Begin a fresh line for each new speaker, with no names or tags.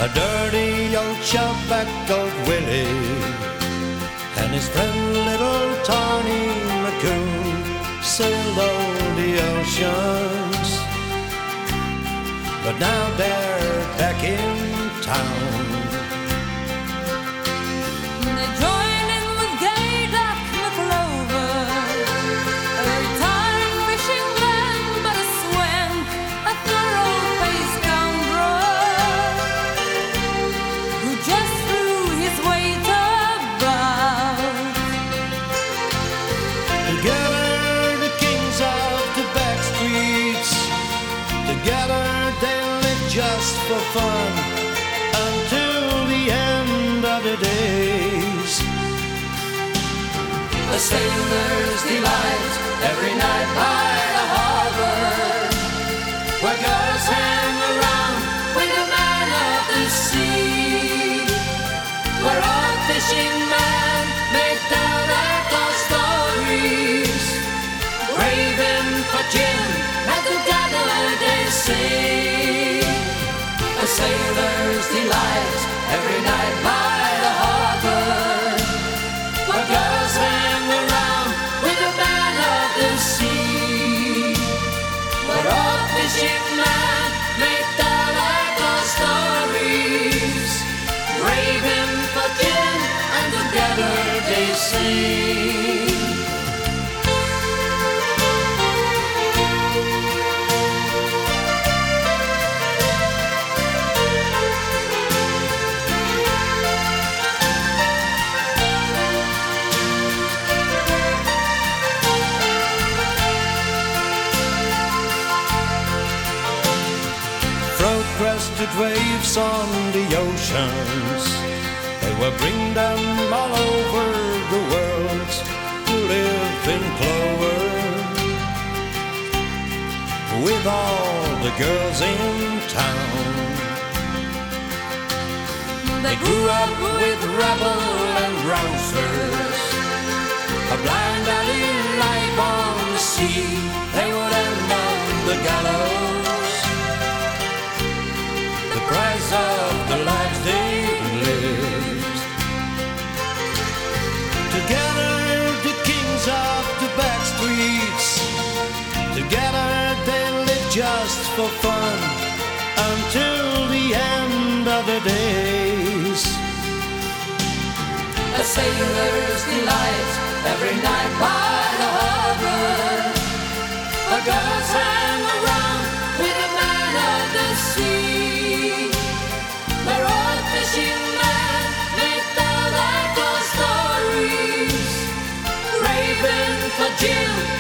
a dirty old shellback-old Willie and his friend little Tawny McCoon sailed all the oceans, but now they're back in town.
They join in with Gay Duck McClover, a retired fishing man, but a swank, a thorough-paced scoundrel who just threw his weight about.
Together the kings of the back streets, together they live just for fun until the end of the days.
A sailor's delight every night by the harbor, where girls hang around with the man of the sea, where all fishing men may tell their ghost stories, craving for gin and together they sing. A sailor's delight every night by the harbor, where girls hang around with the man of the sea, where all fishing men may tell their ghost stories, craving for gin and together they sing.
Crested waves on the oceans, they will bring them all over the world to live in clover with all the girls in town.
They grew up with rebel and rousters, a blind alley life on the sea. They would end on the gallows, the price of the lives they lived.
Together the kings of the back streets, together they live just for fun until the end of the days.
A sailor's delight every night by the harbor, where girls hang around with the man of the sea, where all fishing men may tell their ghost stories, craving for gin